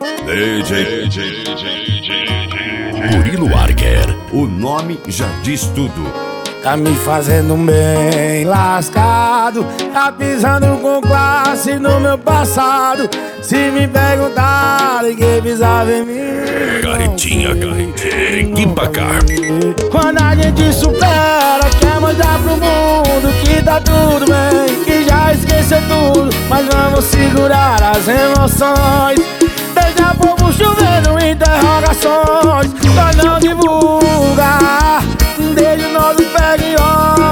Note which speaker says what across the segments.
Speaker 1: Murilo Arger, o nome já diz tudo.
Speaker 2: Tá me fazendo bem lascado, tá pisando com classe no meu passado. Se me perguntarem quem pisava em mim,
Speaker 1: Carretinha, que pacar.
Speaker 2: quando a gente supera, quer mostrar pro mundo que tá tudo bem, que já esqueceu tudo, mas vamos segurar as emoções. Deixa povo chovendo interrogações, só não divulga, deixa o nosso pega em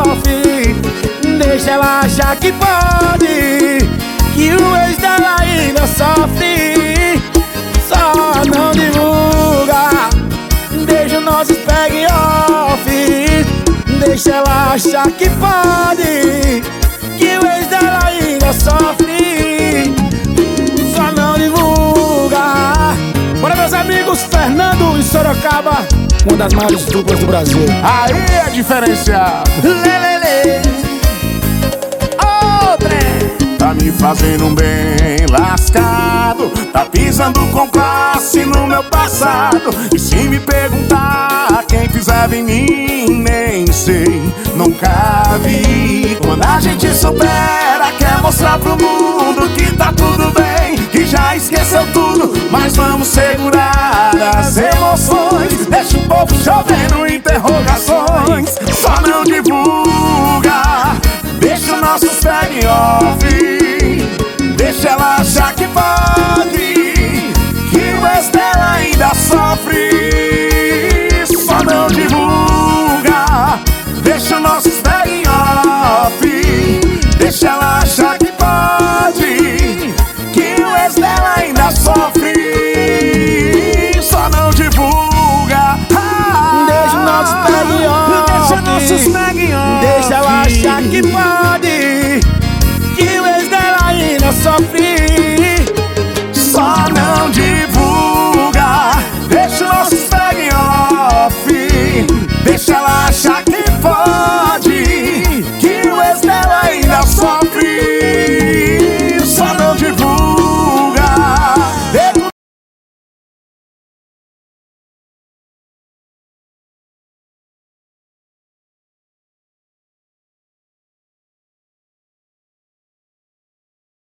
Speaker 2: off. Deixa ela achar que pode, que o ex dela ainda sofre. Só não divulga, deixa o nosso pega em off. Deixa ela achar que pode, que o ex dela ainda sofre. Só não divulga. Bora, meus amigos, Fernando e Sorocaba, uma das maiores duplas do Brasil.
Speaker 3: Aí é diferenciado.
Speaker 2: Lelele, outra.
Speaker 3: Tá me fazendo bem lascado, tá pisando com classe no meu passado. E se me perguntar quem pisava em mim, nem sei, nunca vi. Quando a gente supera, quer mostrar pro mundo que tá tudo bem, que já esqueceu tudo, mas vamos segurar as emoções. Deixa o povo chovendo interrogações, só não divulga, deixa o nosso pega em off. Deixa ela achar que pode, que o ex dela ainda sofre. Só não divulga, deixa o nosso pega em off. Deixa ela achar que pode, que o ex dela ainda sofre. Só não divulga,
Speaker 2: Deixa o nosso pega em off.
Speaker 3: deixa nossos pega em off.
Speaker 2: Deixa ela achar que pode, que o ex dela ainda sofre.
Speaker 3: Só não divulga, deixa o nosso pega em off. Deixa ela